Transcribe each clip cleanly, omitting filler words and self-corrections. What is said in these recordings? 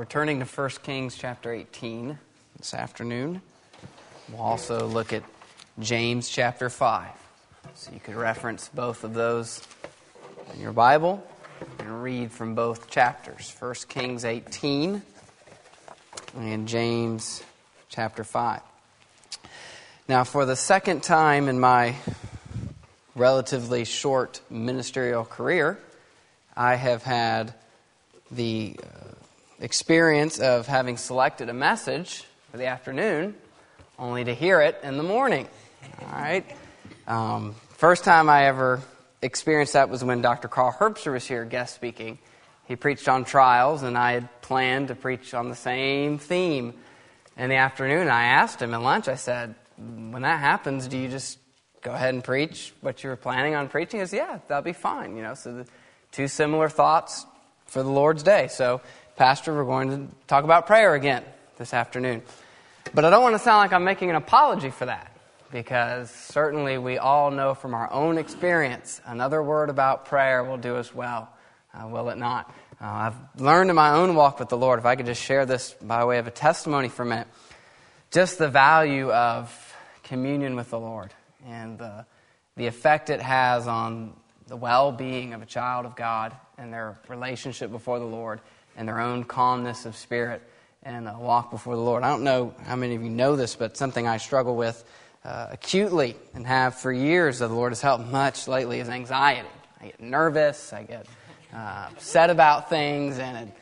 We're turning to 1 Kings chapter 18 this afternoon. We'll also look at James chapter 5. So you could reference both of those in your Bible and read from both chapters. 1 Kings 18 and James chapter 5. Now, for the second time in my relatively short ministerial career, I have had the experience of having selected a message for the afternoon only to hear it in the morning. All right. First time I ever experienced that was when Dr. Carl Herbster was here guest speaking. He preached on trials, and I had planned to preach on the same theme in the afternoon. I asked him at lunch, I said, when that happens, do you just go ahead and preach what you were planning on preaching? He said, yeah, that'll be fine. So the two similar thoughts for the Lord's Day. So, Pastor, we're going to talk about prayer again this afternoon. But I don't want to sound like I'm making an apology for that, because certainly we all know from our own experience, another word about prayer will do us well, will it not? I've learned in my own walk with the Lord, if I could just share this by way of a testimony for a minute, just the value of communion with the Lord and the effect it has on the well-being of a child of God and their relationship before the Lord and their own calmness of spirit and a walk before the Lord. I don't know how many of you know this, but something I struggle with acutely and have for years that the Lord has helped much lately is anxiety. I get nervous, I get upset about things, and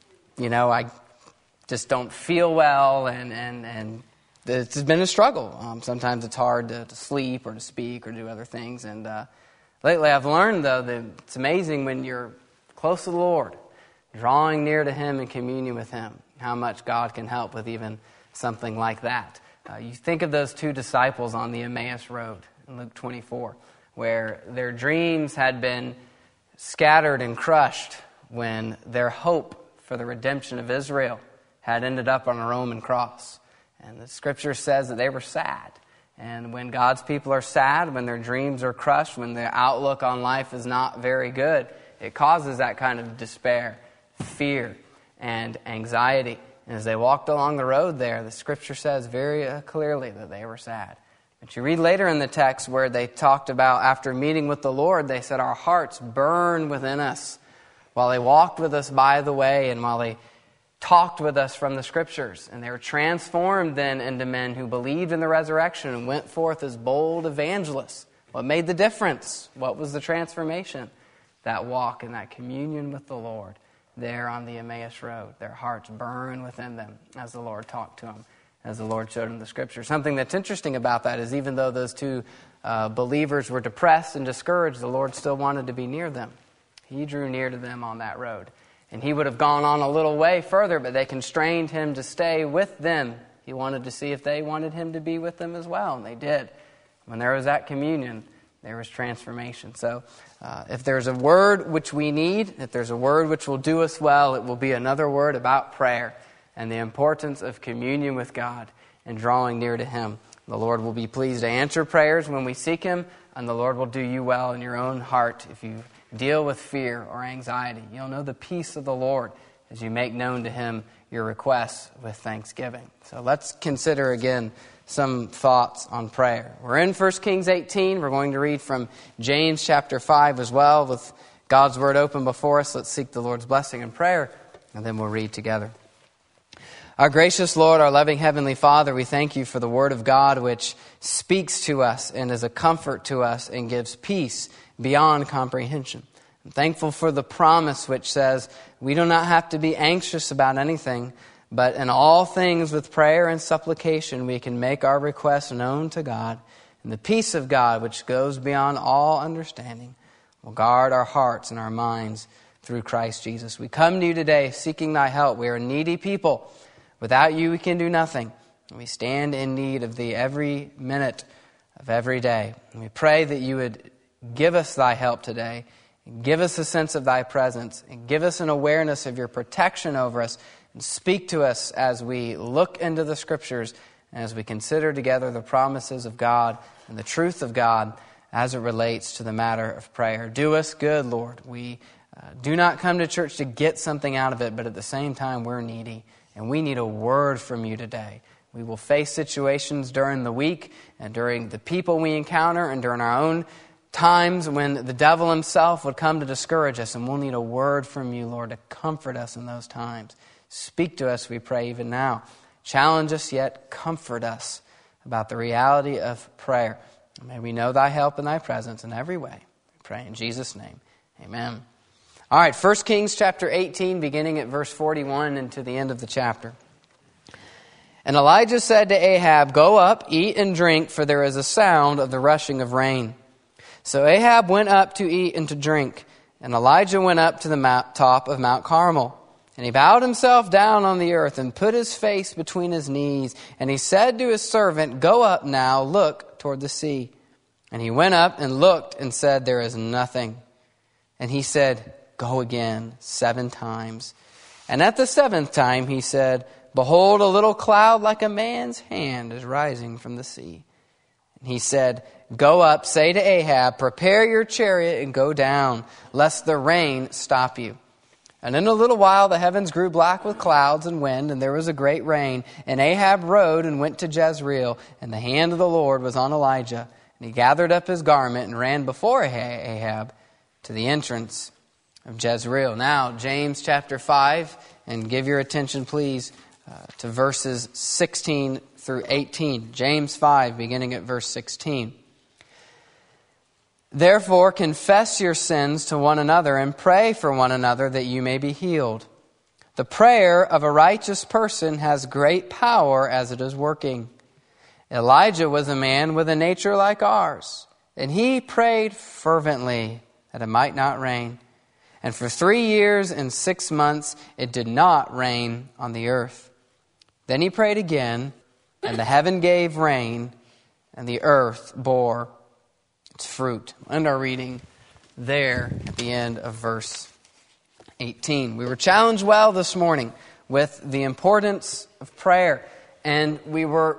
I just don't feel well, and it's been a struggle. Sometimes it's hard to sleep or to speak or do other things, and lately I've learned, though, that it's amazing when you're close to the Lord, drawing near to Him in communion with Him, how much God can help with even something like that. You think of those two disciples on the Emmaus Road in Luke 24, where their dreams had been scattered and crushed when their hope for the redemption of Israel had ended up on a Roman cross. And the Scripture says that they were sad. And when God's people are sad, when their dreams are crushed, when their outlook on life is not very good, it causes that kind of despair, fear, and anxiety. And as they walked along the road there, the Scripture says very clearly that they were sad. But you read later in the text where they talked about after meeting with the Lord, they said, our hearts burn within us while they walked with us by the way and while they talked with us from the Scriptures. And they were transformed then into men who believed in the resurrection and went forth as bold evangelists. What made the difference? What was the transformation? That walk and that communion with the Lord there on the Emmaus Road. Their hearts burn within them as the Lord talked to them, as the Lord showed them the Scripture. Something that's interesting about that is even though those two believers were depressed and discouraged, the Lord still wanted to be near them. He drew near to them on that road. And He would have gone on a little way further, but they constrained Him to stay with them. He wanted to see if they wanted Him to be with them as well, and they did. When there was that communion, there was transformation. So if there's a word which we need, if there's a word which will do us well, it will be another word about prayer and the importance of communion with God and drawing near to Him. The Lord will be pleased to answer prayers when we seek Him, and the Lord will do you well in your own heart if you deal with fear or anxiety. You'll know the peace of the Lord as you make known to Him your requests with thanksgiving. So let's consider again some thoughts on prayer. We're in 1 Kings 18. We're going to read from James chapter 5 as well with God's Word open before us. Let's seek the Lord's blessing in prayer, and then we'll read together. Our gracious Lord, our loving Heavenly Father, we thank You for the Word of God which speaks to us and is a comfort to us and gives peace beyond comprehension. I'm thankful for the promise which says we do not have to be anxious about anything, but in all things with prayer and supplication we can make our requests known to God, and the peace of God which goes beyond all understanding will guard our hearts and our minds through Christ Jesus. We come to You today seeking Thy help. We are a needy people. Without You we can do nothing. We stand in need of Thee every minute of every day. And we pray that You would give us Thy help today, and give us a sense of Thy presence, and give us an awareness of Your protection over us, and speak to us as we look into the Scriptures and as we consider together the promises of God and the truth of God as it relates to the matter of prayer. Do us good, Lord. We do not come to church to get something out of it, but at the same time, we're needy, and we need a word from you today. We will face situations during the week and during the people we encounter and during our own times when the devil himself would come to discourage us, and we'll need a word from you, Lord, to comfort us in those times. Speak to us, we pray, even now. Challenge us, yet comfort us about the reality of prayer. May we know thy help and thy presence in every way. We pray in Jesus' name. Amen. All right, 1 Kings chapter 18, beginning at verse 41 and to the end of the chapter. And Elijah said to Ahab, "Go up, eat and drink, for there is a sound of the rushing of rain." So Ahab went up to eat and to drink, and Elijah went up to the top of Mount Carmel. And he bowed himself down on the earth and put his face between his knees. And he said to his servant, "Go up now, look toward the sea." And he went up and looked and said, "There is nothing." And he said, "Go again 7 times. And at the 7th time he said, "Behold, a little cloud like a man's hand is rising from the sea." And he said, "Go up, say to Ahab, prepare your chariot and go down, lest the rain stop you." And in a little while the heavens grew black with clouds and wind, and there was a great rain. And Ahab rode and went to Jezreel, and the hand of the Lord was on Elijah. And he gathered up his garment and ran before Ahab to the entrance of Jezreel. Now, James chapter 5, and give your attention, please, to verses 16 through 18. James 5, beginning at verse 16. "Therefore confess your sins to one another and pray for one another that you may be healed. The prayer of a righteous person has great power as it is working. Elijah was a man with a nature like ours, and he prayed fervently that it might not rain. And for 3 years and 6 months it did not rain on the earth. Then he prayed again, and the heaven gave rain, and the earth bore its fruit." And our reading there at the end of verse 18. We were challenged well this morning with the importance of prayer. And we were,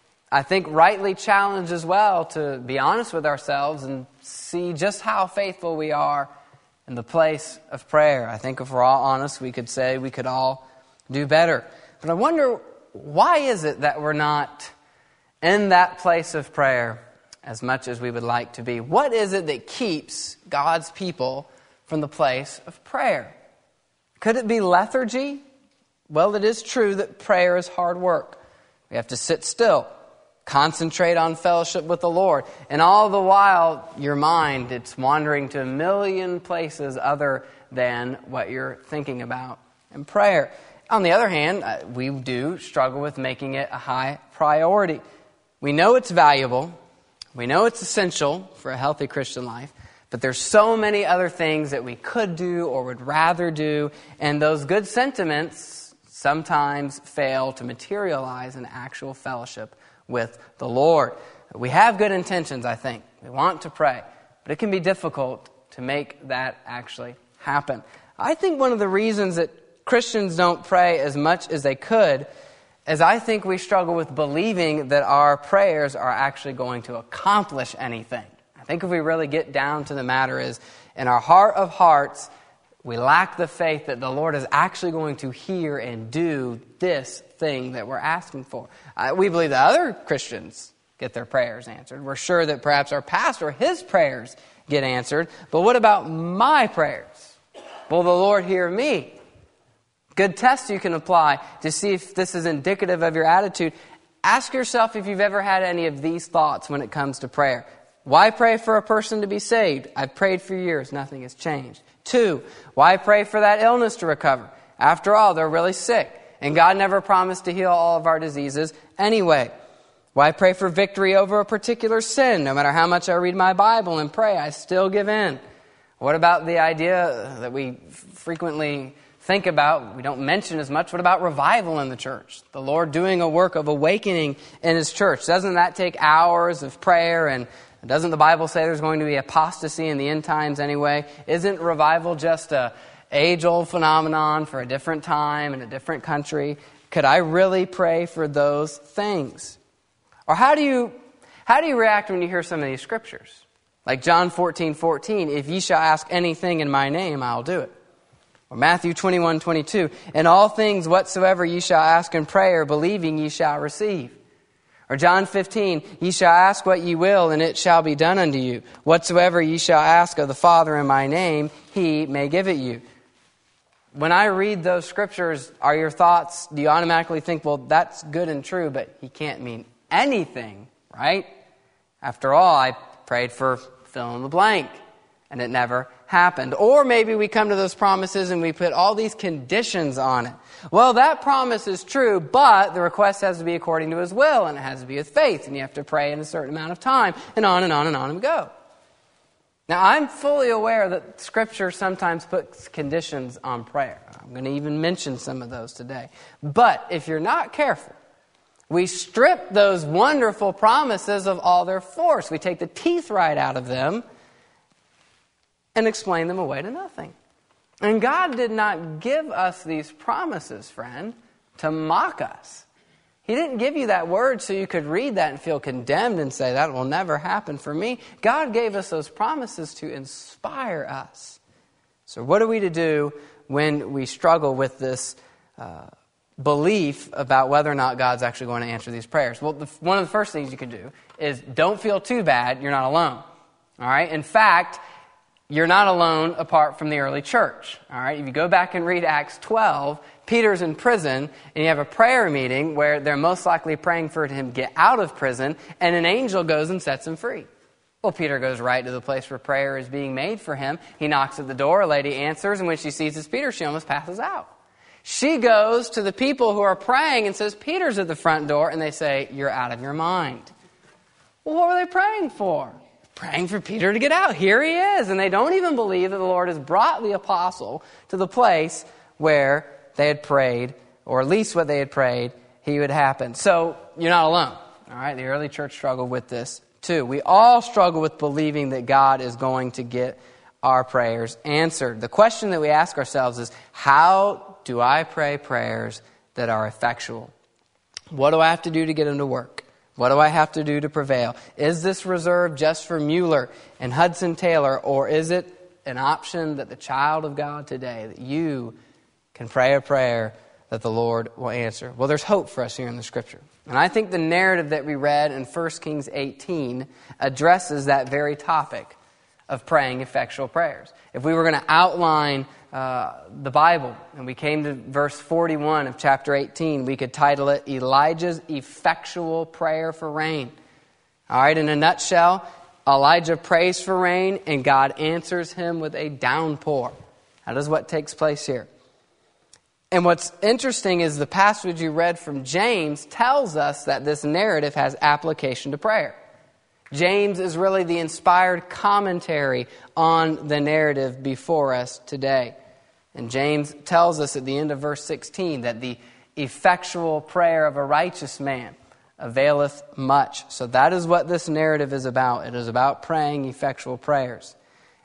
I think, rightly challenged as well to be honest with ourselves and see just how faithful we are in the place of prayer. I think if we're all honest, we could say we could all do better. But I wonder, why is it that we're not in that place of prayer as much as we would like to be? What is it that keeps God's people from the place of prayer? Could it be lethargy? Well, it is true that prayer is hard work. We have to sit still, concentrate on fellowship with the Lord. And all the while, your mind, it's wandering to a million places other than what you're thinking about in prayer. On the other hand, we do struggle with making it a high priority. We know it's valuable. We know it's essential for a healthy Christian life. But there's so many other things that we could do or would rather do. And those good sentiments sometimes fail to materialize in actual fellowship with the Lord. We have good intentions, I think. We want to pray. But it can be difficult to make that actually happen. I think one of the reasons that Christians don't pray as much as they could is I think we struggle with believing that our prayers are actually going to accomplish anything. I think if we really get down to the matter is, in our heart of hearts, we lack the faith that the Lord is actually going to hear and do this thing that we're asking for. We believe that other Christians get their prayers answered. We're sure that perhaps our pastor, his prayers get answered. But what about my prayers? Will the Lord hear me? Good test you can apply to see if this is indicative of your attitude. Ask yourself if you've ever had any of these thoughts when it comes to prayer. Why pray for a person to be saved? I've prayed for years. Nothing has changed. 2, why pray for that illness to recover? After all, they're really sick. And God never promised to heal all of our diseases anyway. Why pray for victory over a particular sin? No matter how much I read my Bible and pray, I still give in. What about the idea that we frequently think about, we don't mention as much, what about revival in the church? The Lord doing a work of awakening in His church. Doesn't that take hours of prayer? And doesn't the Bible say there's going to be apostasy in the end times anyway? Isn't revival just a age-old phenomenon for a different time in a different country? Could I really pray for those things? Or how do you react when you hear some of these scriptures? Like John 14:14, if ye shall ask anything in my name, I'll do it. Or Matthew 21:22, in all things whatsoever ye shall ask in prayer, believing ye shall receive. Or John 15, ye shall ask what ye will, and it shall be done unto you. Whatsoever ye shall ask of the Father in my name, he may give it you. When I read those scriptures, are your thoughts, do you automatically think, well, that's good and true, but he can't mean anything, right? After all, I prayed for fill in the blank, and it never happened. Or maybe we come to those promises and we put all these conditions on it. Well, that promise is true, but the request has to be according to his will, and it has to be with faith, and you have to pray in a certain amount of time, and on and on and on and we go. Now, I'm fully aware that Scripture sometimes puts conditions on prayer. I'm going to even mention some of those today. But if you're not careful, we strip those wonderful promises of all their force. We take the teeth right out of them and explain them away to nothing. And God did not give us these promises, friend, to mock us. He didn't give you that word so you could read that and feel condemned and say, that will never happen for me. God gave us those promises to inspire us. So what are we to do when we struggle with this belief about whether or not God's actually going to answer these prayers? Well, one of the first things you can do is don't feel too bad. You're not alone. All right? In fact, you're not alone apart from the early church. All right? If you go back and read Acts 12, Peter's in prison, and you have a prayer meeting where they're most likely praying for him to get out of prison, and an angel goes and sets him free. Well, Peter goes right to the place where prayer is being made for him. He knocks at the door, a lady answers, and when she sees it's Peter, she almost passes out. She goes to the people who are praying and says, Peter's at the front door, and they say, you're out of your mind. Well, what were they praying for? Praying for Peter to get out. Here he is. And they don't even believe that the Lord has brought the apostle to the place where they had prayed, or at least what they had prayed, he would happen. So you're not alone. All right, the early church struggled with this too. We all struggle with believing that God is going to get our prayers answered. The question that we ask ourselves is, how do I pray prayers that are effectual? What do I have to do to get them to work? What do I have to do to prevail? Is this reserved just for Mueller and Hudson Taylor, or is it an option that the child of God today, that you can pray a prayer that the Lord will answer? Well, there's hope for us here in the Scripture. And I think the narrative that we read in 1 Kings 18 addresses that very topic of praying effectual prayers. If we were going to outline the Bible, and we came to verse 41 of chapter 18, we could title it Elijah's Effectual Prayer for Rain. All right, in a nutshell, Elijah prays for rain, and God answers him with a downpour. That is what takes place here. And what's interesting is the passage you read from James tells us that this narrative has application to prayer. James is really the inspired commentary on the narrative before us today. And James tells us at the end of verse 16 that the effectual prayer of a righteous man availeth much. So that is what this narrative is about. It is about praying effectual prayers.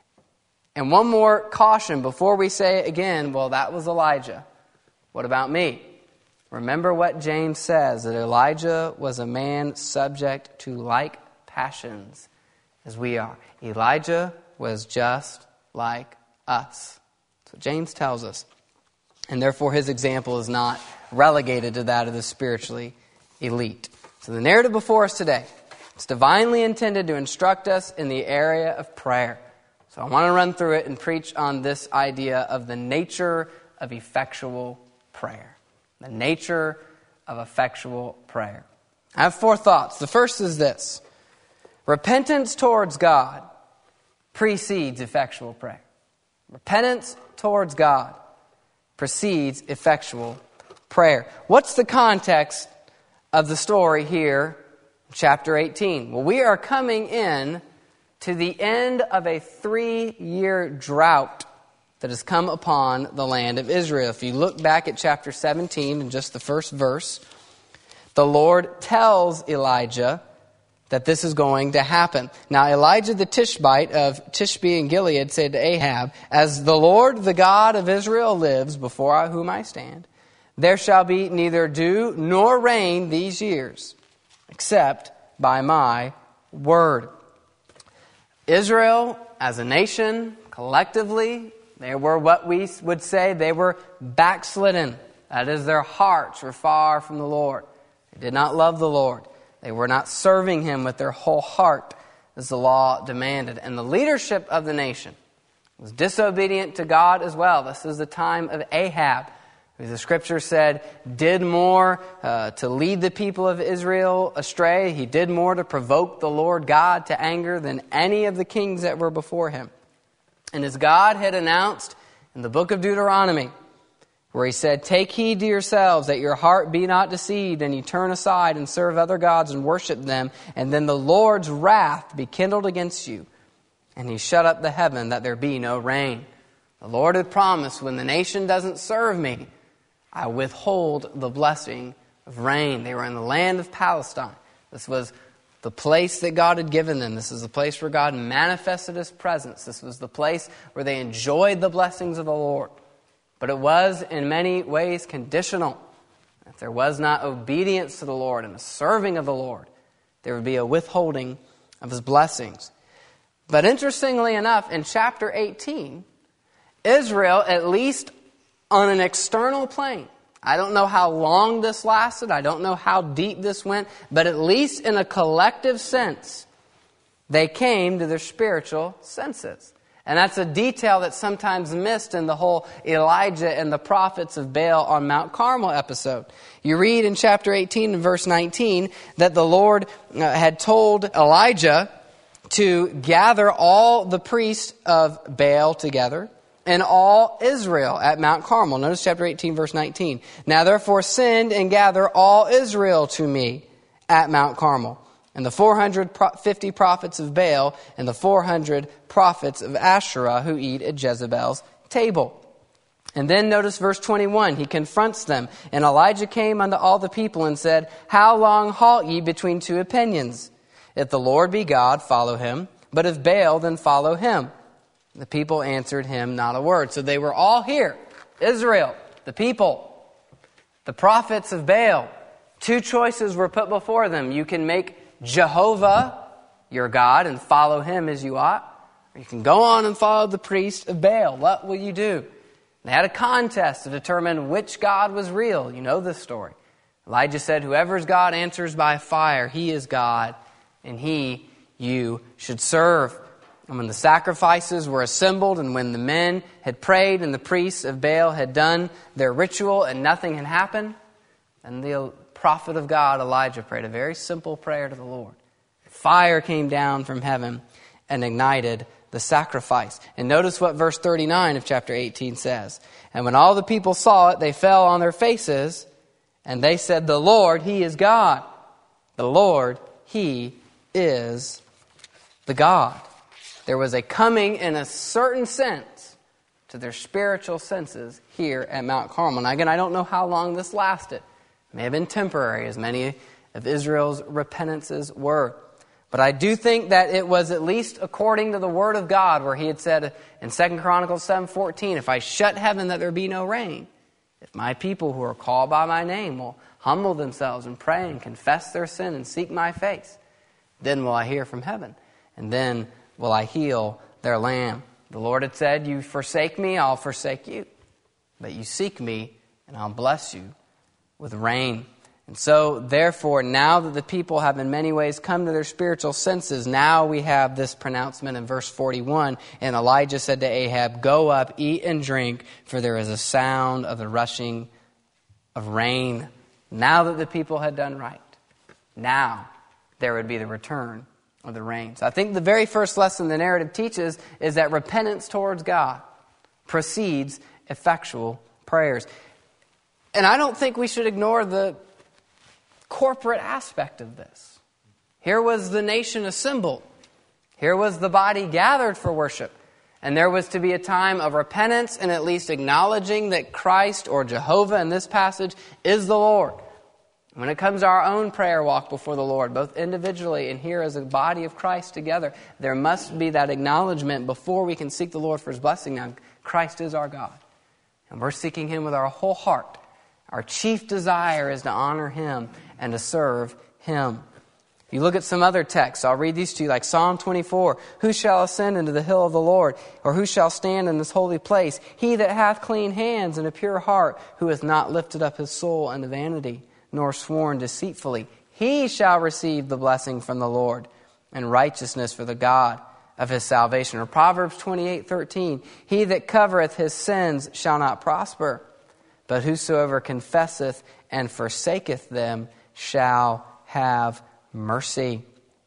And one more caution before we say again, well, that was Elijah. What about me? Remember what James says, that Elijah was a man subject to like passions as we are. Elijah was just like us. So James tells us. And therefore his example is not relegated to that of the spiritually elite. So the narrative before us today, it's divinely intended to instruct us in the area of prayer. So I want to run through it and preach on this idea of the nature of effectual prayer. The nature of effectual prayer. I have 4 thoughts. The first is this. Repentance towards God precedes effectual prayer. Repentance towards God precedes effectual prayer. What's the context of the story here, chapter 18? Well, we are coming in to the end of a 3-year drought that has come upon the land of Israel. If you look back at chapter 17 in just the first verse, the Lord tells Elijah that this is going to happen. Now Elijah the Tishbite of Tishbe in Gilead said to Ahab, as the Lord, the God of Israel, lives, before whom I stand, there shall be neither dew nor rain these years, except by my word. Israel, as a nation, collectively, they were what we would say they were backslidden. That is, their hearts were far from the Lord. They did not love the Lord. They were not serving Him with their whole heart as the law demanded. And the leadership of the nation was disobedient to God as well. This is the time of Ahab, who the Scripture said did more to lead the people of Israel astray. He did more to provoke the Lord God to anger than any of the kings that were before him. And as God had announced in the book of Deuteronomy, where He said, "Take heed to yourselves that your heart be not deceived, and you turn aside and serve other gods and worship them, and then the Lord's wrath be kindled against you, and He shut up the heaven that there be no rain." The Lord had promised, when the nation doesn't serve Me, I withhold the blessing of rain. They were in the land of Palestine. This was the place that God had given them. This is the place where God manifested His presence. This was the place where they enjoyed the blessings of the Lord. But it was in many ways conditional. If there was not obedience to the Lord and a serving of the Lord, there would be a withholding of His blessings. But interestingly enough, in chapter 18, Israel, at least on an external plane, I don't know how long this lasted, I don't know how deep this went, but at least in a collective sense, they came to their spiritual senses. And that's a detail that's sometimes missed in the whole Elijah and the prophets of Baal on Mount Carmel episode. You read in chapter 18 and verse 19 that the Lord had told Elijah to gather all the priests of Baal together and all Israel at Mount Carmel. Notice chapter 18, verse 19. "Now therefore send and gather all Israel to me at Mount Carmel, and the 450 prophets of Baal and the 400 prophets of Asherah who eat at Jezebel's table." And then notice verse 21. He confronts them. "And Elijah came unto all the people and said, How long halt ye between two opinions? If the Lord be God, follow Him. But if Baal, then follow him." The people answered him not a word. So they were all here. Israel, the people, the prophets of Baal. Two choices were put before them. You can make Jehovah your God and follow Him as you ought. Or you can go on and follow the priest of Baal. What will you do? They had a contest to determine which God was real. You know this story. Elijah said, "Whoever's God answers by fire, he is God, and He you should serve." And when the sacrifices were assembled, and when the men had prayed, and the priests of Baal had done their ritual, and nothing had happened, then the prophet of God, Elijah, prayed a very simple prayer to the Lord. Fire came down from heaven and ignited the sacrifice. And notice what verse 39 of chapter 18 says. "And when all the people saw it, they fell on their faces, and they said, The Lord, He is God. The Lord, He is the God." There was a coming in a certain sense to their spiritual senses here at Mount Carmel. Now again, I don't know how long this lasted. It may have been temporary, as many of Israel's repentances were. But I do think that it was at least according to the Word of God, where He had said in 2 Chronicles 7:14, "If I shut heaven that there be no rain, if my people who are called by my name will humble themselves and pray and confess their sin and seek my face, then will I hear from heaven, and then will I heal their land." The Lord had said, "You forsake me, I'll forsake you. But you seek me, and I'll bless you with rain." And so, therefore, now that the people have in many ways come to their spiritual senses, now we have this pronouncement in verse 41. "And Elijah said to Ahab, Go up, eat and drink, for there is a sound of the rushing of rain." Now that the people had done right, now there would be the return of the rain. So I think the very first lesson the narrative teaches is that repentance towards God precedes effectual prayers. And I don't think we should ignore the corporate aspect of this. Here was the nation assembled. Here was the body gathered for worship. And there was to be a time of repentance and at least acknowledging that Christ, or Jehovah in this passage, is the Lord. When it comes to our own prayer walk before the Lord, both individually and here as a body of Christ together, there must be that acknowledgement before we can seek the Lord for His blessing. Now, Christ is our God, and we're seeking Him with our whole heart. Our chief desire is to honor Him and to serve Him. If you look at some other texts, I'll read these to you, like Psalm 24. Who shall ascend into the hill of the Lord? Or who shall stand in this holy place? He that hath clean hands and a pure heart, who hath not lifted up his soul unto vanity, nor sworn deceitfully. He shall receive the blessing from the Lord, and righteousness for the God of his salvation. Or Proverbs 28:13. He that covereth his sins shall not prosper, but whosoever confesseth and forsaketh them shall have mercy.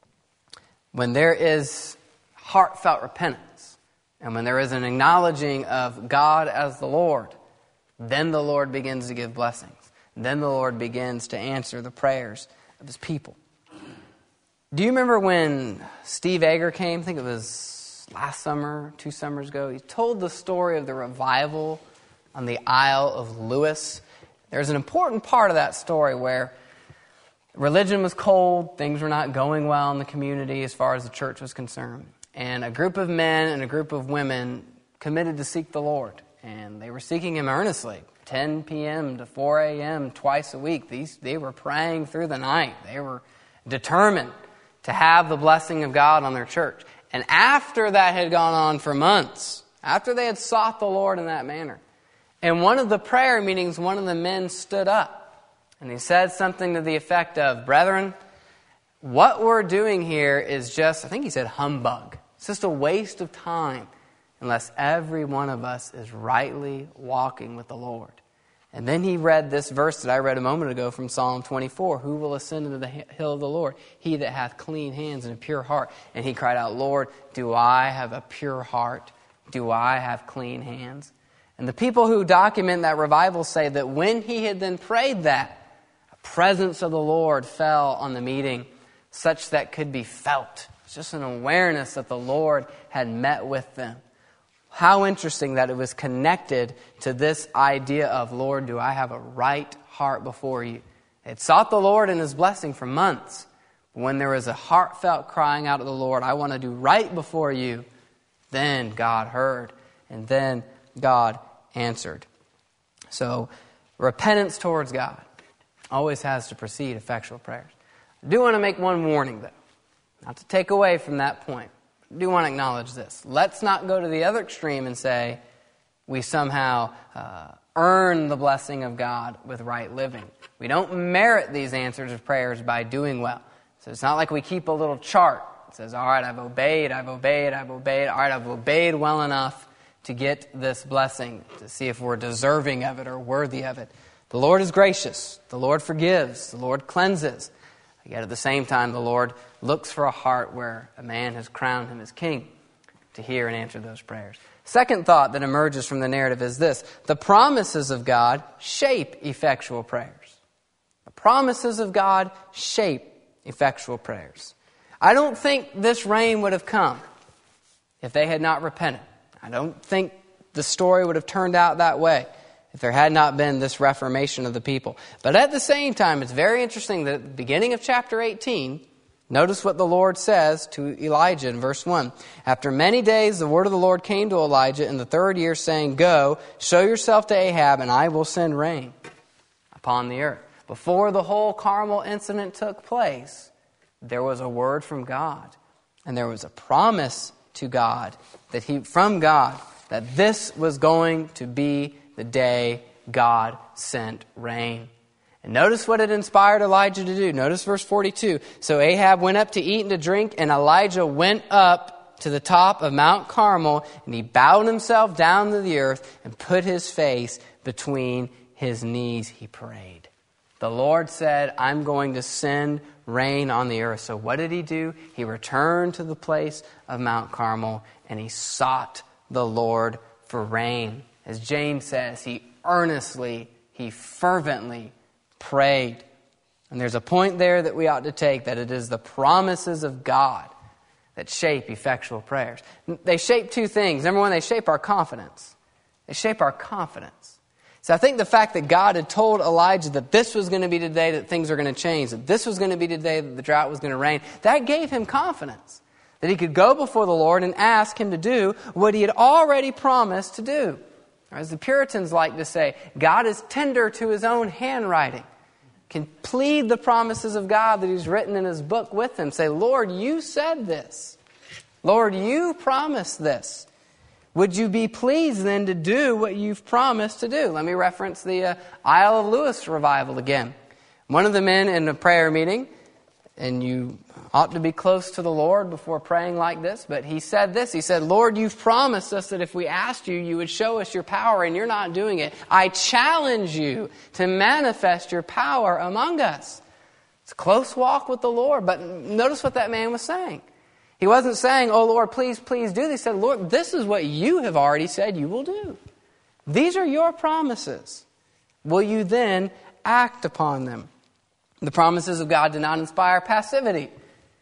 When there is heartfelt repentance, and when there is an acknowledging of God as the Lord, then the Lord begins to give blessings. Then the Lord begins to answer the prayers of his people. Do you remember when Steve Ager came? I think it was last summer, 2 summers ago. He told the story of the revival on the Isle of Lewis. There's an important part of that story where religion was cold, things were not going well in the community as far as the church was concerned. And a group of men and a group of women committed to seek the Lord. And they were seeking him earnestly, 10 p.m. to 4 a.m. twice a week. They were praying through the night. They were determined to have the blessing of God on their church. And after that had gone on for months, after they had sought the Lord in that manner, in one of the prayer meetings, one of the men stood up and he said something to the effect of, "Brethren, what we're doing here is just," I think he said humbug. It's just a waste of time unless every one of us is rightly walking with the Lord. And then he read this verse that I read a moment ago from Psalm 24. Who will ascend into the hill of the Lord? He that hath clean hands and a pure heart. And he cried out, "Lord, do I have a pure heart? Do I have clean hands?" And the people who document that revival say that when he had then prayed that, a presence of the Lord fell on the meeting such that could be felt. It's just an awareness that the Lord had met with them. How interesting that it was connected to this idea of, Lord, do I have a right heart before you? They had sought the Lord and his blessing for months. But when there was a heartfelt crying out to the Lord, I want to do right before you, then God heard, and then God answered. So, repentance towards God always has to precede effectual prayers. I do want to make one warning, though, not to take away from that point. I do want to acknowledge this. Let's not go to the other extreme and say we somehow earn the blessing of God with right living. We don't merit these answers of prayers by doing well. So it's not like we keep a little chart. It says, all right, I've obeyed. All right, I've obeyed well enough to get this blessing, to see if we're deserving of it or worthy of it. The Lord is gracious. The Lord forgives. The Lord cleanses. Yet at the same time, the Lord looks for a heart where a man has crowned him as king to hear and answer those prayers. Second thought that emerges from the narrative is this: the promises of God shape effectual prayers. The promises of God shape effectual prayers. I don't think this rain would have come if they had not repented. I don't think the story would have turned out that way if there had not been this reformation of the people. But at the same time, it's very interesting that at the beginning of chapter 18, notice what the Lord says to Elijah in verse 1. After many days, the word of the Lord came to Elijah in the 3rd year, saying, "Go, show yourself to Ahab, and I will send rain upon the earth." Before the whole Carmel incident took place, there was a word from God, and there was a promise to God from God that this was going to be the day God sent rain. And notice what it inspired Elijah to do. Notice verse 42. So Ahab went up to eat and to drink, and Elijah went up to the top of Mount Carmel, and he bowed himself down to the earth and put his face between his knees. He prayed. The Lord said, I'm going to send rain on the earth. So what did he do? He returned to the place of Mount Carmel, and he sought the Lord for rain. As James says, he earnestly, he fervently prayed. And there's a point there that we ought to take, that it is the promises of God that shape effectual prayers. They shape two things. Number one, they shape our confidence. They shape our confidence. So I think the fact that God had told Elijah that this was going to be the day that things are going to change, that this was going to be the day that the drought was going to rain, that gave him confidence. That he could go before the Lord and ask him to do what he had already promised to do. As the Puritans like to say, God is tender to his own handwriting. can plead the promises of God that He's written in His book with Him. Say, Lord, you said this. Lord, you promised this. Would you be pleased then to do what you've promised to do? Let me reference the Isle of Lewis revival again. One of the men in a prayer meeting, and you ought to be close to the Lord before praying like this, but he said this. He said, Lord, you've promised us that if we asked you, you would show us your power, and you're not doing it. I challenge you to manifest your power among us. It's a close walk with the Lord, but notice what that man was saying. He wasn't saying, oh Lord, please, please do this. He said, Lord, this is what you have already said you will do. These are your promises. Will you then act upon them? The promises of God do not inspire passivity.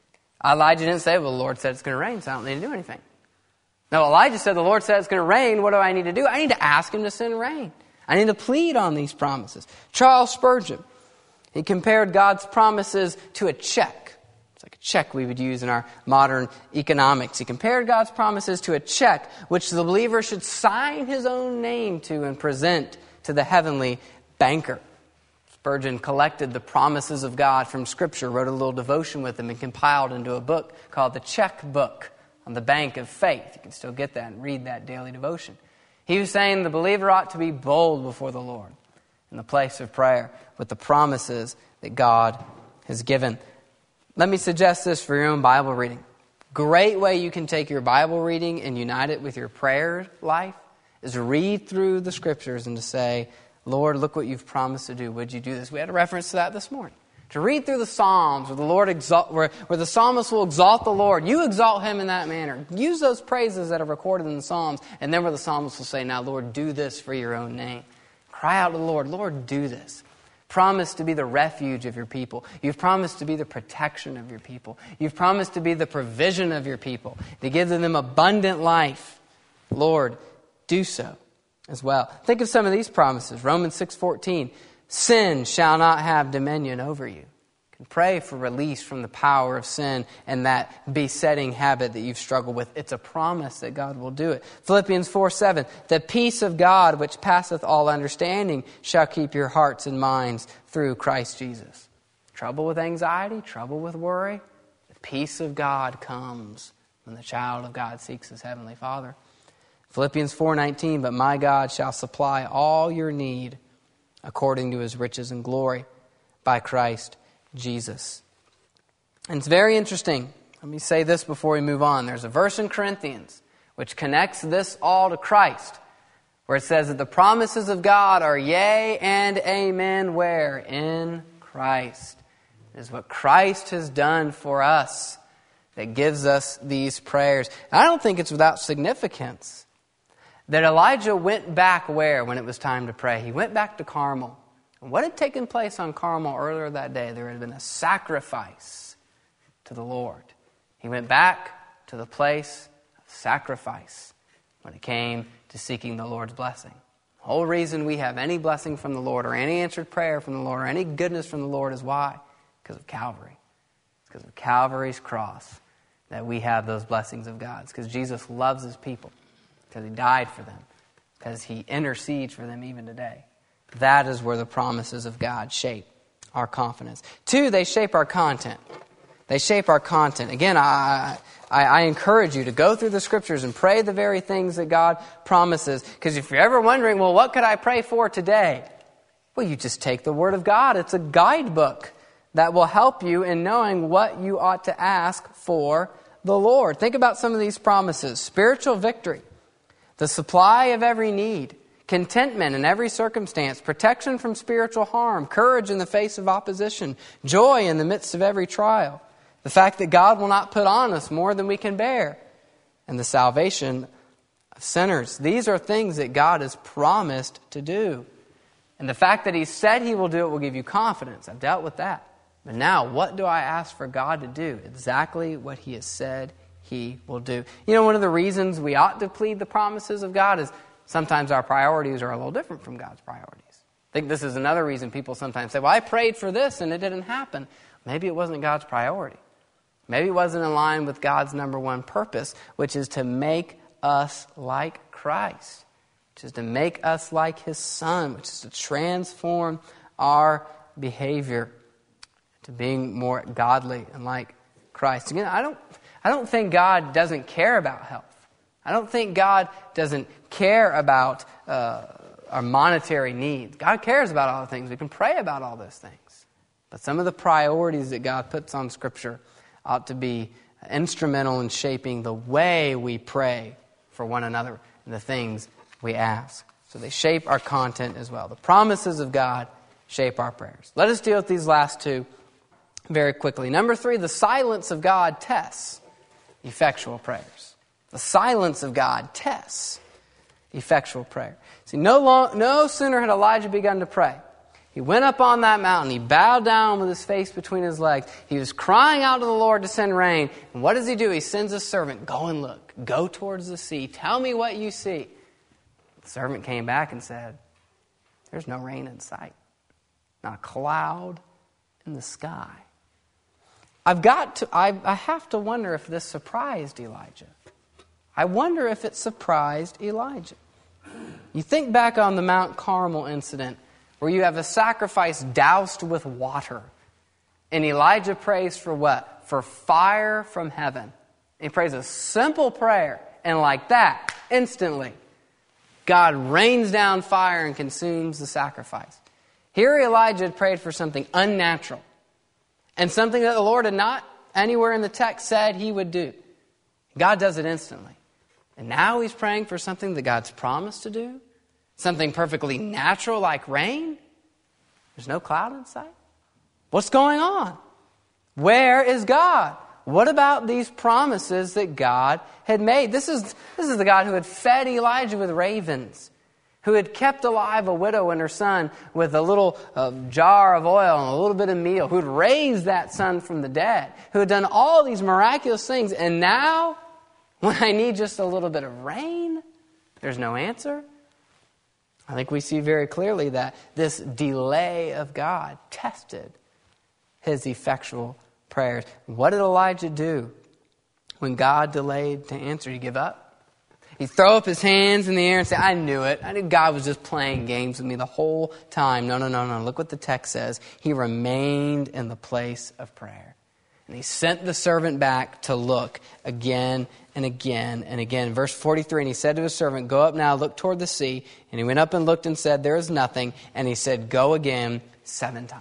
Elijah didn't say, well, the Lord said it's going to rain, so I don't need to do anything. No, Elijah said, the Lord said it's going to rain. What do I need to do? I need to ask Him to send rain. I need to plead on these promises. Charles Spurgeon, he compared God's promises to a check. It's like a check we would use in our modern economics. He compared God's promises to a check which the believer should sign his own name to and present to the heavenly banker. Spurgeon collected the promises of God from Scripture, wrote a little devotion with them, and compiled into a book called The Checkbook on the Bank of Faith. You can still get that and read that daily devotion. He was saying the believer ought to be bold before the Lord in the place of prayer with the promises that God has given. Let me suggest this for your own Bible reading. Great way you can take your Bible reading and unite it with your prayer life is to read through the Scriptures and to say, Lord, look what you've promised to do. Would you do this? We had a reference to that this morning. To read through the Psalms where the Lord where the psalmist will exalt the Lord. You exalt Him in that manner. Use those praises that are recorded in the Psalms, and then where the psalmist will say, now, Lord, do this for your own name. Cry out to the Lord, Lord, do this. Promise to be the refuge of your people. You've promised to be the protection of your people. You've promised to be the provision of your people, to give them abundant life. Lord, do so as well. Think of some of these promises. Romans 6:14, sin shall not have dominion over you. You can pray for release from the power of sin and that besetting habit that you've struggled with. It's a promise that God will do it. Philippians 4:7, the peace of God which passeth all understanding shall keep your hearts and minds through Christ Jesus. Trouble with anxiety, trouble with worry, the peace of God comes when the child of God seeks his heavenly Father. Philippians 4:19, but my God shall supply all your need according to His riches and glory by Christ Jesus. And it's very interesting. Let me say this before we move on. There's a verse in Corinthians which connects this all to Christ, where it says that the promises of God are yea and amen. Where? In Christ. It is what Christ has done for us that gives us these prayers. And I don't think it's without significance that Elijah went back where when it was time to pray? He went back to Carmel. And what had taken place on Carmel earlier that day? There had been a sacrifice to the Lord. He went back to the place of sacrifice when it came to seeking the Lord's blessing. The whole reason we have any blessing from the Lord or any answered prayer from the Lord or any goodness from the Lord is why? Because of Calvary. It's because of Calvary's cross that we have those blessings of God. It's because Jesus loves His people. Because He died for them. Because He intercedes for them even today. That is where the promises of God shape our confidence. 2, they shape our content. They shape our content. Again, I encourage you to go through the Scriptures and pray the very things that God promises. Because if you're ever wondering, well, what could I pray for today? Well, you just take the Word of God. It's a guidebook that will help you in knowing what you ought to ask for the Lord. Think about some of these promises. Spiritual victory. The supply of every need, contentment in every circumstance, protection from spiritual harm, courage in the face of opposition, joy in the midst of every trial, the fact that God will not put on us more than we can bear, and the salvation of sinners. These are things that God has promised to do. And the fact that He said He will do it will give you confidence. I've dealt with that. But now, what do I ask for God to do? Exactly what He has said He will do. You know, one of the reasons we ought to plead the promises of God is sometimes our priorities are a little different from God's priorities. I think this is another reason people sometimes say, well, I prayed for this and it didn't happen. Maybe it wasn't God's priority. Maybe it wasn't in line with God's number one purpose, which is to make us like Christ, which is to make us like His Son, which is to transform our behavior to being more godly and like Christ. Again, I don't think God doesn't care about health. I don't think God doesn't care about our monetary needs. God cares about all the things. We can pray about all those things. But some of the priorities that God puts on Scripture ought to be instrumental in shaping the way we pray for one another and the things we ask. So they shape our content as well. The promises of God shape our prayers. Let us deal with these last two very quickly. Number 3, the silence of God tests effectual prayers. The silence of God tests effectual prayer. See, no sooner had Elijah begun to pray. He went up on that mountain. He bowed down with his face between his legs. He was crying out to the Lord to send rain. And what does he do? He sends a servant. Go and look. Go towards the sea. Tell me what you see. The servant came back and said, there's no rain in sight. Not a cloud in the sky. I have to wonder if this surprised Elijah. I wonder if it surprised Elijah. You think back on the Mount Carmel incident where you have a sacrifice doused with water. And Elijah prays for what? For fire from heaven. He prays a simple prayer. And like that, instantly, God rains down fire and consumes the sacrifice. Here Elijah had prayed for something unnatural. And something that the Lord had not anywhere in the text said he would do. God does it instantly. And now he's praying for something that God's promised to do. Something perfectly natural like rain. There's no cloud in sight. What's going on? Where is God? What about these promises that God had made? This is the God who had fed Elijah with ravens, who had kept alive a widow and her son with a little jar of oil and a little bit of meal, who had raised that son from the dead, who had done all these miraculous things. And now, when I need just a little bit of rain, there's no answer. I think we see very clearly that this delay of God tested his effectual prayers. What did Elijah do when God delayed to answer? He give up? He'd throw up his hands in the air and say, I knew it. I knew God was just playing games with me the whole time. No. Look what the text says. He remained in the place of prayer. And he sent the servant back to look again and again and again. Verse 43, and he said to his servant, go up now, look toward the sea. And he went up and looked and said, there is nothing. And he said, go again 7 times.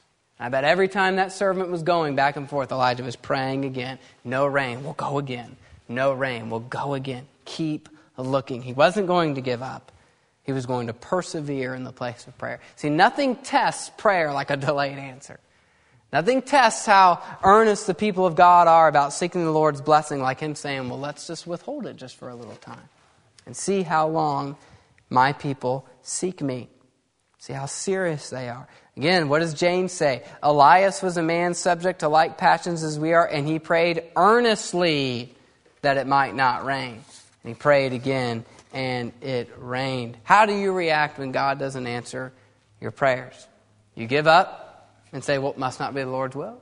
I bet every time that servant was going back and forth, Elijah was praying again. No rain, we'll go again. No rain, we'll go again. Keep looking. He wasn't going to give up. He was going to persevere in the place of prayer. See, nothing tests prayer like a delayed answer. Nothing tests how earnest the people of God are about seeking the Lord's blessing like him saying, well, let's just withhold it just for a little time and see how long my people seek me. See how serious they are. Again, what does James say? Elias was a man subject to like passions as we are, and he prayed earnestly that it might not rain. And he prayed again, and it rained. How do you react when God doesn't answer your prayers? You give up and say, well, it must not be the Lord's will?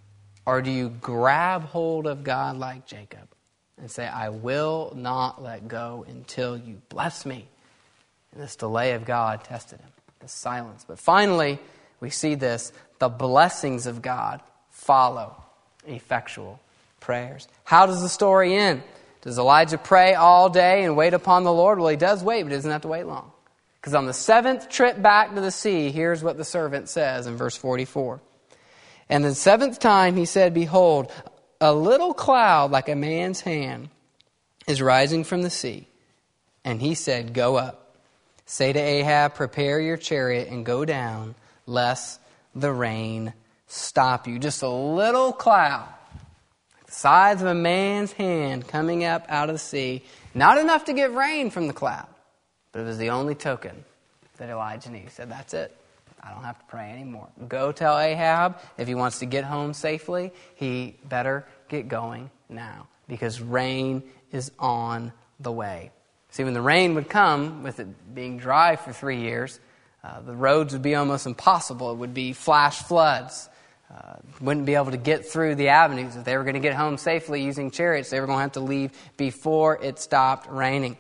Or do you grab hold of God like Jacob and say, I will not let go until you bless me? And this delay of God tested him, this silence. But finally, we see this, the blessings of God follow effectual prayers. How does the story end? Does Elijah pray all day and wait upon the Lord? Well, he does wait, but he doesn't have to wait long. Because on the 7th trip back to the sea, here's what the servant says in verse 44. And the 7th time he said, behold, a little cloud like a man's hand is rising from the sea. And he said, go up. Say to Ahab, prepare your chariot and go down, lest the rain stop you. Just a little cloud, like the size of a man's hand coming up out of the sea. Not enough to get rain from the cloud. But it was the only token that Elijah needed. He said, that's it. I don't have to pray anymore. Go tell Ahab if he wants to get home safely, he better get going now. Because rain is on the way. See, when the rain would come, with it being dry for 3 years, the roads would be almost impossible. It would be flash floods. Wouldn't be able to get through the avenues. If they were going to get home safely using chariots, they were going to have to leave before it stopped raining.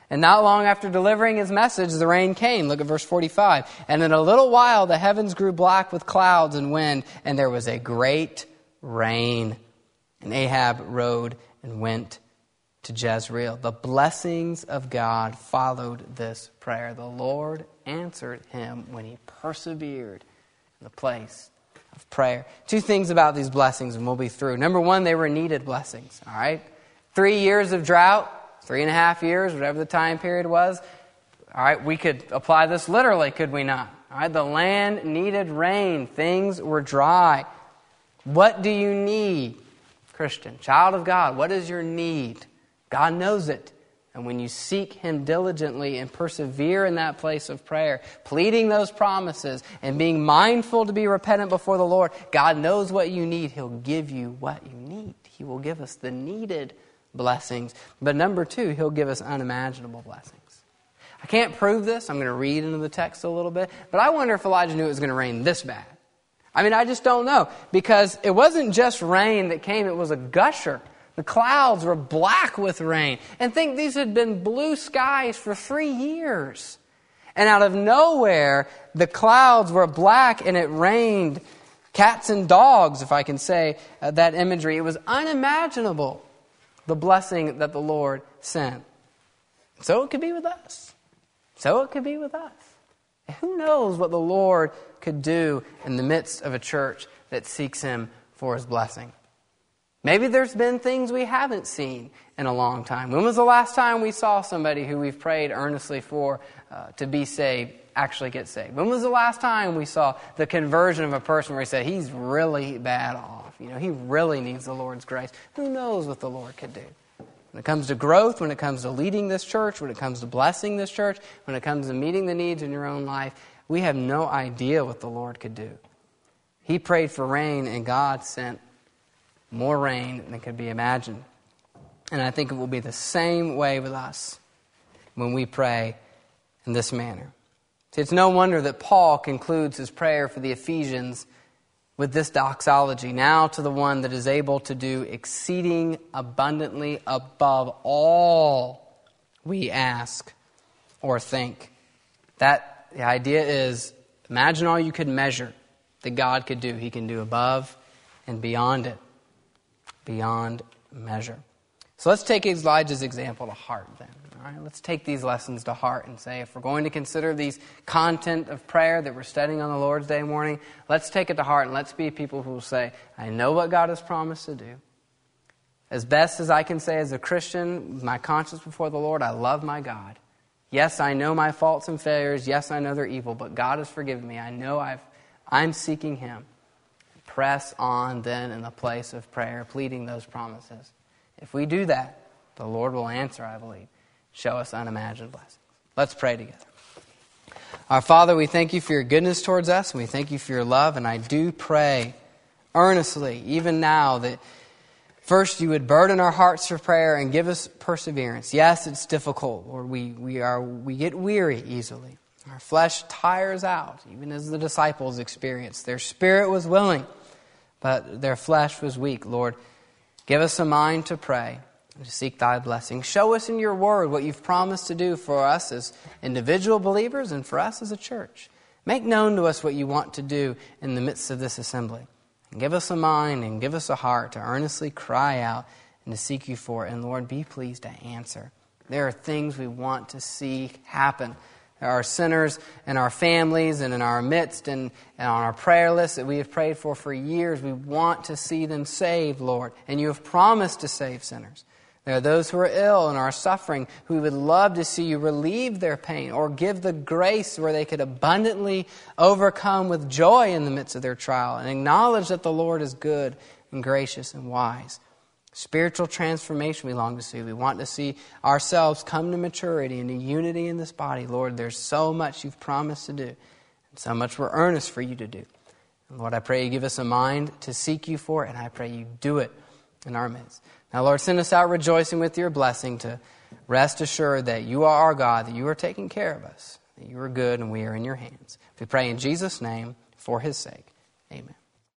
And not long after delivering his message, the rain came. Look at verse 45. And in a little while, the heavens grew black with clouds and wind, and there was a great rain. And Ahab rode and went to Jezreel. The blessings of God followed this prayer. The Lord answered him when he persevered in the place of prayer. Two things about these blessings, and we'll be through. Number one, they were needed blessings. All right? 3 years of drought. 3.5 years, whatever the time period was. All right, we could apply this literally, could we not? All right, the land needed rain. Things were dry. What do you need, Christian, child of God? What is your need? God knows it. And when you seek Him diligently and persevere in that place of prayer, pleading those promises and being mindful to be repentant before the Lord, God knows what you need. He'll give you what you need. He will give us the needed blessings. But number two, He'll give us unimaginable blessings. I can't prove this. I'm going to read into the text a little bit. But I wonder if Elijah knew it was going to rain this bad. I mean, I just don't know. Because it wasn't just rain that came. It was a gusher. The clouds were black with rain. And think these had been blue skies for 3 years. And out of nowhere, the clouds were black and it rained cats and dogs, if I can say that imagery. It was unimaginable, the blessing that the Lord sent. So it could be with us. So it could be with us. Who knows what the Lord could do in the midst of a church that seeks Him for His blessing? Maybe there's been things we haven't seen in a long time. When was the last time we saw somebody who we've prayed earnestly for to be saved actually get saved? When was the last time we saw the conversion of a person where we said, he's really bad off? You know, he really needs the Lord's grace. Who knows what the Lord could do? When it comes to growth, when it comes to leading this church, when it comes to blessing this church, when it comes to meeting the needs in your own life, we have no idea what the Lord could do. He prayed for rain, and God sent more rain than could be imagined. And I think it will be the same way with us when we pray in this manner. See, it's no wonder that Paul concludes his prayer for the Ephesians with this doxology. Now to the one that is able to do exceeding abundantly above all we ask or think. That the idea is, imagine all you could measure that God could do. He can do above and beyond it. Beyond measure. So let's take Elijah's example to heart then. All right, let's take these lessons to heart and say, if we're going to consider these content of prayer that we're studying on the Lord's Day morning, let's take it to heart and let's be people who will say, I know what God has promised to do. As best as I can say as a Christian, with my conscience before the Lord, I love my God. Yes, I know my faults and failures. Yes, I know they're evil, but God has forgiven me. I know I'm seeking Him. Press on then in the place of prayer, pleading those promises. If we do that, the Lord will answer, I believe. Show us unimagined blessings. Let's pray together. Our Father, we thank You for Your goodness towards us, and we thank You for Your love, and I do pray earnestly, even now, that first You would burden our hearts for prayer and give us perseverance. Yes, it's difficult, Lord. We get weary easily. Our flesh tires out, even as the disciples experienced. Their spirit was willing, but their flesh was weak. Lord, give us a mind to pray and to seek Thy blessing. Show us in Your Word what You've promised to do for us as individual believers and for us as a church. Make known to us what You want to do in the midst of this assembly. And give us a mind and give us a heart to earnestly cry out and to seek You for it. And Lord, be pleased to answer. There are things we want to see happen. There are sinners in our families and in our midst and on our prayer list that we have prayed for years. We want to see them saved, Lord. And You have promised to save sinners. There are those who are ill and are suffering who we would love to see You relieve their pain or give the grace where they could abundantly overcome with joy in the midst of their trial and acknowledge that the Lord is good and gracious and wise. Spiritual transformation we long to see. We want to see ourselves come to maturity and to unity in this body. Lord, there's so much You've promised to do and so much we're earnest for You to do. And Lord, I pray You give us a mind to seek You for it, and I pray You do it in our midst. Now, Lord, send us out rejoicing with Your blessing to rest assured that You are our God, that You are taking care of us, that You are good and we are in Your hands. We pray in Jesus' name for His sake.